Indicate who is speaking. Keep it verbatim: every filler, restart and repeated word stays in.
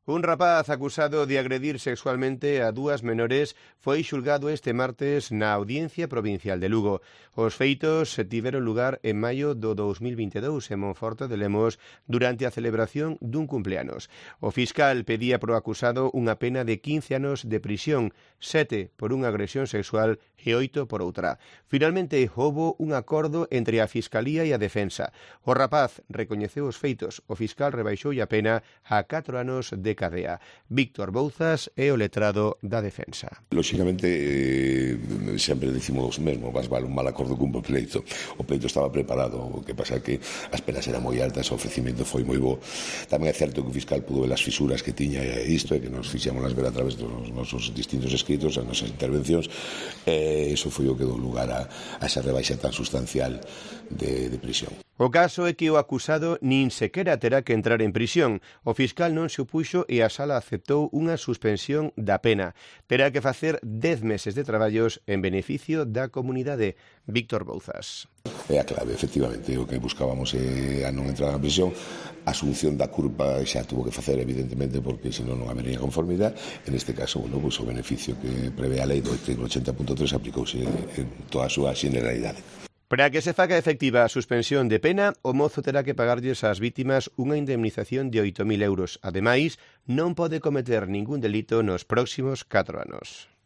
Speaker 1: Un rapaz acusado de agredir sexualmente a dúas menores foi xulgado este martes na Audiencia Provincial de Lugo. Os feitos tiveron lugar en maio do dous mil vinte e dous en Monforte de Lemos durante a celebración dun cumpleanos. O fiscal pedía pro acusado unha pena de quince anos de prisión, sete por unha agresión sexual e oito por outra. Finalmente, houbo un acordo entre a Fiscalía e a Defensa. O rapaz recoñeceu os feitos. O fiscal rebaixoulle a pena a catro anos de cadea. Víctor Bouzas é o letrado da Defensa.
Speaker 2: Lóxicamente, eh, sempre decimos mesmo, vas vale un mal acordo cun bo pleito. O pleito estaba preparado, o que pasa que as penas eran moi altas, o ofrecimento foi moi bo. Tamén é certo que o fiscal pudo ver as fisuras que tiña isto e que nos fixemos las ver a través dos nosos distintos escritos, as nosas intervencións, e iso foi o que dou lugar a, a esa rebaixa tan sustancial de, de prisión.
Speaker 1: O caso é que o acusado nin sequera terá que entrar en prisión. O fiscal non se opuxo e a sala aceptou unha suspensión da pena. Terá que facer dez meses de traballos en beneficio da comunidade. Víctor Bouzas.
Speaker 2: É a clave, efectivamente, o que buscábamos é a non entrar na prisión. A asunción da culpa xa tuvo que facer, evidentemente, porque senón non habería conformidade. En este caso, bueno, pues, o beneficio que prevé a lei do artigo ochenta punto tres aplicouse en toda a súa generalidade.
Speaker 1: Para que se faga efectiva a suspensión de pena, o mozo terá que pagarlles ás vítimas unha indemnización de oito mil euros. Ademais, non pode cometer ningún delito nos próximos catro anos.